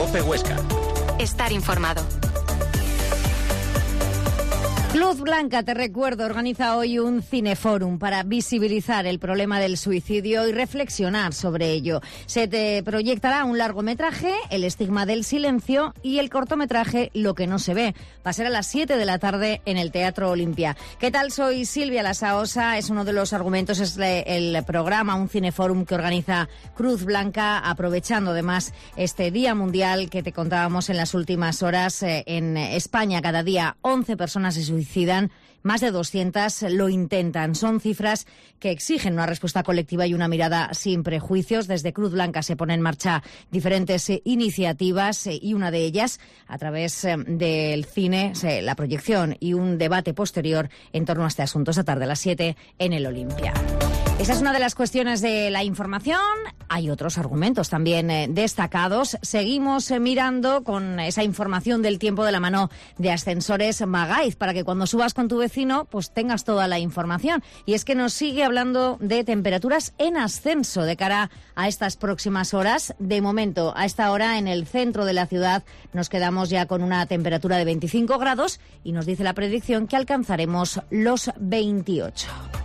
COPE Huesca. Estar informado. Cruz Blanca, te recuerdo, organiza hoy un cineforum para visibilizar el problema del suicidio y reflexionar sobre ello. Se te proyectará un largometraje, El estigma del silencio, y el cortometraje Lo que no se ve. Va a ser a las 7 de la tarde en el Teatro Olimpia. ¿Qué tal? Soy Silvia Lasaosa. Es uno de los argumentos, es el programa, un cineforum que organiza Cruz Blanca, aprovechando además este Día Mundial que te contábamos en las últimas horas. En España cada día 11 personas se suicidan, más de 200 lo intentan. Son cifras que exigen una respuesta colectiva y una mirada sin prejuicios. Desde Cruz Blanca se ponen en marcha diferentes iniciativas y una de ellas, a través del cine, la proyección y un debate posterior en torno a este asunto esta tarde a las 7 en el Olimpia. Esa es una de las cuestiones de la información. Hay otros argumentos también destacados. Seguimos mirando con esa información del tiempo de la mano de Ascensores Magaiz, para que cuando subas con tu vecino pues tengas toda la información. Y es que nos sigue hablando de temperaturas en ascenso de cara a estas próximas horas. De momento, a esta hora en el centro de la ciudad nos quedamos ya con una temperatura de 25 grados y nos dice la predicción que alcanzaremos los 28.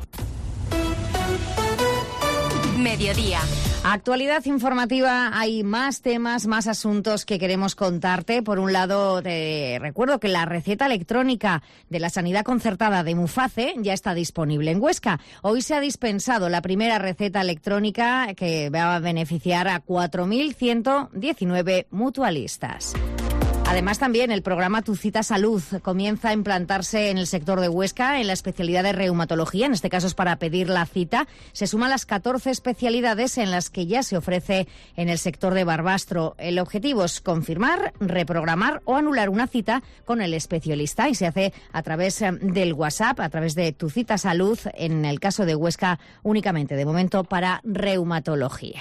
Mediodía. Actualidad informativa, hay más temas, más asuntos que queremos contarte. Por un lado, te recuerdo que la receta electrónica de la sanidad concertada de Muface ya está disponible en Huesca. Hoy se ha dispensado la primera receta electrónica que va a beneficiar a 4.119 mutualistas. Además, también el programa Tu Cita Salud comienza a implantarse en el sector de Huesca, en la especialidad de reumatología. En este caso es para pedir la cita. Se suman las 14 especialidades en las que ya se ofrece en el sector de Barbastro. El objetivo es confirmar, reprogramar o anular una cita con el especialista y se hace a través del WhatsApp, a través de Tu Cita Salud, en el caso de Huesca únicamente de momento para reumatología.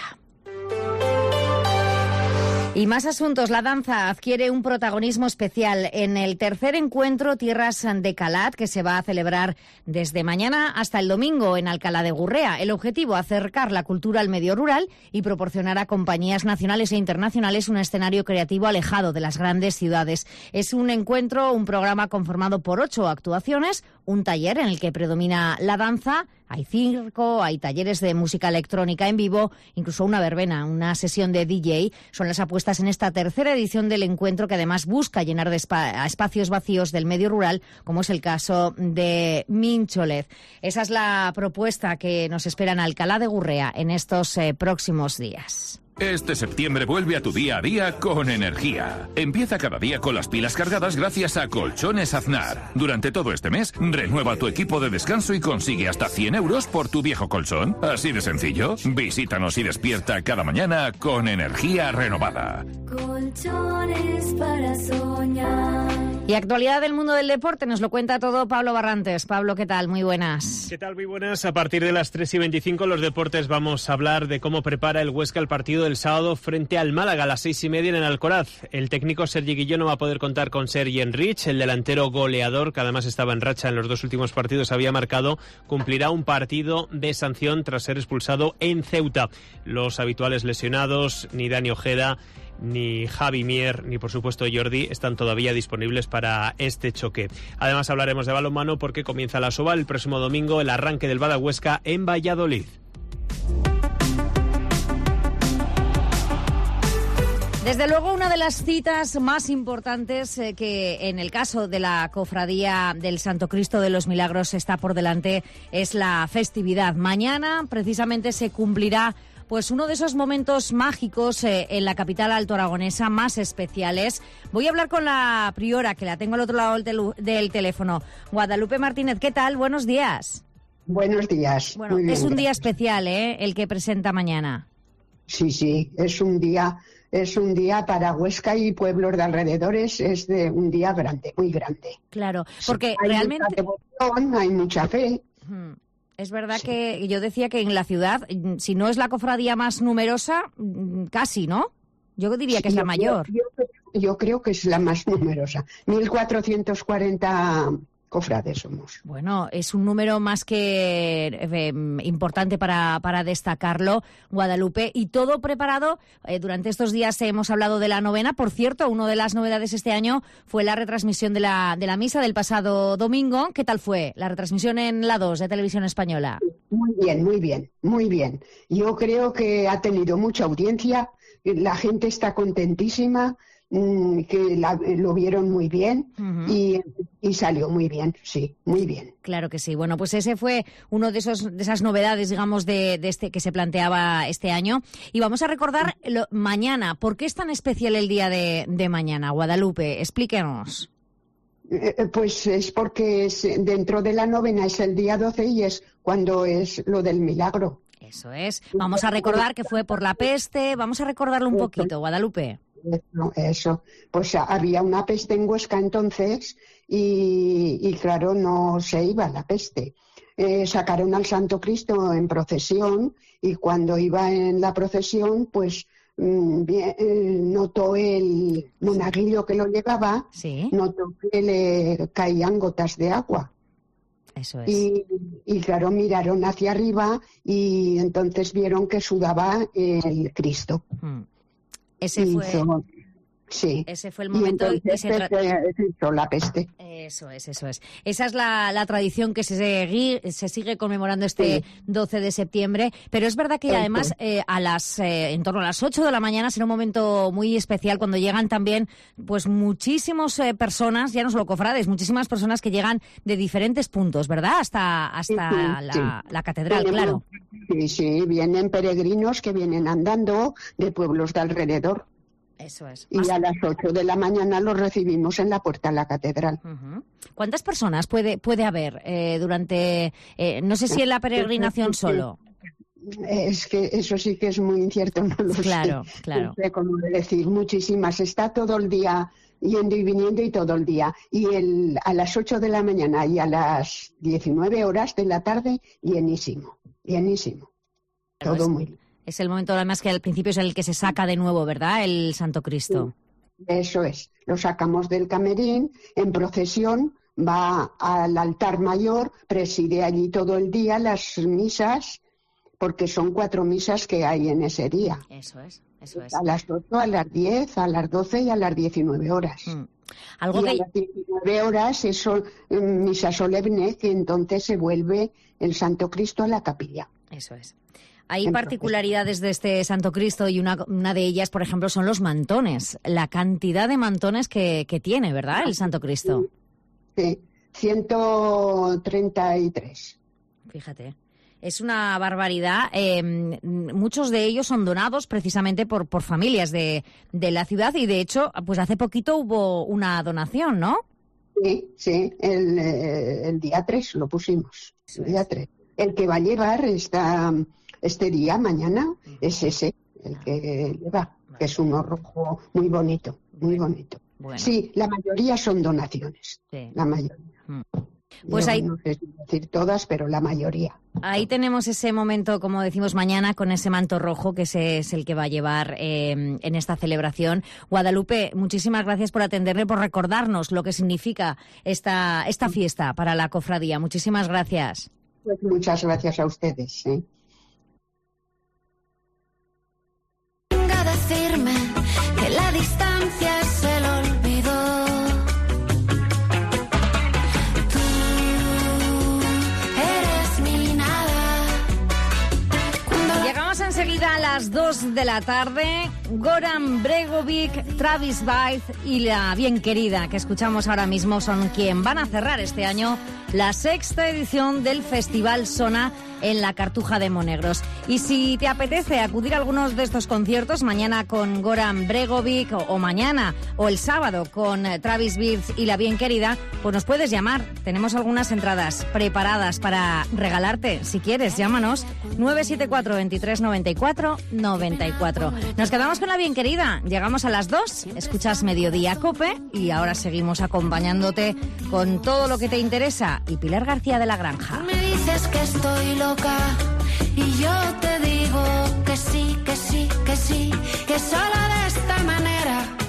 Y más asuntos. La danza adquiere un protagonismo especial en el tercer encuentro Tierras de Calat, que se va a celebrar desde mañana hasta el domingo en Alcalá de Gurrea. El objetivo, acercar la cultura al medio rural y proporcionar a compañías nacionales e internacionales un escenario creativo alejado de las grandes ciudades. Es un encuentro, un programa conformado por 8 actuaciones, un taller en el que predomina la danza. Hay circo, hay talleres de música electrónica en vivo, incluso una verbena, una sesión de DJ. Son las apuestas en esta tercera edición del encuentro, que además busca llenar de espacios vacíos del medio rural, como es el caso de Mincholez. Esa es la propuesta que nos espera en Alcalá de Gurrea en estos próximos días. Este septiembre vuelve a tu día a día con energía. Empieza cada día con las pilas cargadas gracias a Colchones Aznar. Durante todo este mes, renueva tu equipo de descanso y consigue hasta 100 euros por tu viejo colchón. Así de sencillo. Visítanos y despierta cada mañana con energía renovada. Colchones para soñar. Y actualidad del mundo del deporte nos lo cuenta todo Pablo Barrantes. Pablo, ¿qué tal? Muy buenas. ¿Qué tal? Muy buenas. A partir de las 3:25 los deportes vamos a hablar de cómo prepara el Huesca el partido del sábado frente al Málaga a las 6:30 en el Alcoraz. El técnico Sergi Guilló no va a poder contar con Sergi Enrich, el delantero goleador, que además estaba en racha en los 2 últimos partidos, había marcado, cumplirá un partido de sanción tras ser expulsado en Ceuta. Los habituales lesionados, ni Dani Ojeda, ni Javi Mier, ni por supuesto Jordi, están todavía disponibles para este choque. Además hablaremos de balonmano porque comienza la Sobal el próximo domingo, el arranque del Bada Huesca en Valladolid. Desde luego, una de las citas más importantes que en el caso de la Cofradía del Santo Cristo de los Milagros está por delante es la festividad. Mañana precisamente se cumplirá pues uno de esos momentos mágicos en la capital altoaragonesa más especiales. Voy a hablar con la priora, que la tengo al otro lado del teléfono. Guadalupe Martínez, ¿qué tal? Buenos días. Buenos días. Bueno, es un día especial, el que presenta mañana. Sí, es un día para Huesca y pueblos de alrededores, es de un día grande, muy grande. Claro, porque hay realmente mucha devoción, hay mucha fe. Es verdad que yo decía que en la ciudad, si no es la cofradía más numerosa, casi, ¿no? Yo diría que es la mayor. Yo creo que es la más numerosa. 1.440 cofrades somos. Bueno, es un número más que importante para destacarlo, Guadalupe, y todo preparado. Durante estos días hemos hablado de la novena. Por cierto, una de las novedades este año fue la retransmisión de la misa del pasado domingo. ¿Qué tal fue la retransmisión en la 2 de Televisión Española? Muy bien. Yo creo que ha tenido mucha audiencia, la gente está contentísima, que lo vieron muy bien y salió muy bien, sí, muy bien. Claro que sí. Bueno, pues ese fue uno de esas novedades, digamos, de este que se planteaba este año. Y vamos a recordar mañana. ¿Por qué es tan especial el día de mañana, Guadalupe? Explíquenos. Pues es porque dentro de la novena es el día 12 y es cuando es lo del milagro. Eso es. Vamos a recordar que fue por la peste. Vamos a recordarlo un poquito, Guadalupe. Eso. Pues había una peste en Huesca entonces y claro, no se iba la peste. Sacaron al Santo Cristo en procesión y cuando iba en la procesión, pues notó el monaguillo que lo llevaba, ¿sí? Notó que le caían gotas de agua. Eso es. Y claro, miraron hacia arriba y entonces vieron que sudaba el Cristo. Ese fue el momento en que se hizo la peste. Eso es. Esa es la tradición que se sigue conmemorando este 12 de septiembre. Pero es verdad que además en torno a las 8 de la mañana será un momento muy especial cuando llegan también pues muchísimas personas, ya no solo cofrades, muchísimas personas que llegan de diferentes puntos, ¿verdad? Hasta la catedral, claro. Sí, vienen peregrinos que vienen andando de pueblos de alrededor. Eso es. Y a las 8 de la mañana los recibimos en la puerta de la catedral. ¿Cuántas personas puede haber durante, no sé si en la peregrinación solo? Es que eso sí que es muy incierto, no lo sé. Claro. No sé cómo decir, muchísimas. Está todo el día yendo y viniendo y todo el día. Y a las 8 de la mañana y a las 19 horas de la tarde, llenísimo. Todo muy bien. Es el momento además que al principio es el que se saca de nuevo, ¿verdad? El Santo Cristo. Sí, eso es. Lo sacamos del camerín, en procesión, va al altar mayor, preside allí todo el día las misas, porque son 4 misas que hay en ese día. Eso es. A las 8, a las 10, a las 12 y a las 19 horas. A las 19 horas es misa solemne, que entonces se vuelve el Santo Cristo a la capilla. Eso es. Hay particularidades de este Santo Cristo y una de ellas, por ejemplo, son los mantones. La cantidad de mantones que tiene, ¿verdad?, el Santo Cristo. Sí, 133. Fíjate. Es una barbaridad. Muchos de ellos son donados precisamente por familias de la ciudad y, de hecho, pues hace poquito hubo una donación, ¿no? Sí, el día 3 lo pusimos. El día 3. El que va a llevar este día, mañana, es ese, el que lleva, que es uno rojo muy bonito, muy bonito. Bueno. Sí, la mayoría son donaciones, la mayoría. Pues ahí, no sé decir todas, pero la mayoría. Ahí tenemos ese momento, como decimos mañana, con ese manto rojo, que ese es el que va a llevar en esta celebración. Guadalupe, muchísimas gracias por atenderme, por recordarnos lo que significa esta fiesta para la cofradía. Muchísimas gracias. Pues muchas gracias a ustedes. Decirme que la distancia es el olvido. Tú eres mi nada. Llegamos enseguida a las 2 de la tarde. Goran Bregovic, Travis Baez y la bien querida que escuchamos ahora mismo son quien van a cerrar este año la 6ª edición del Festival Sona en la Cartuja de Monegros. Y si te apetece acudir a algunos de estos conciertos, mañana con Goran Bregovic o mañana o el sábado con Travis Baez y la bien querida, pues nos puedes llamar. Tenemos algunas entradas preparadas para regalarte. Si quieres, llámanos 974 23 94 94. Nos quedamos con la bien querida. Llegamos a las 2, escuchas Mediodía Cope y ahora seguimos acompañándote con todo lo que te interesa. Y Pilar García de la Granja. Me dices que estoy loca y yo te digo que sí, que sí, que sí, que solo de esta manera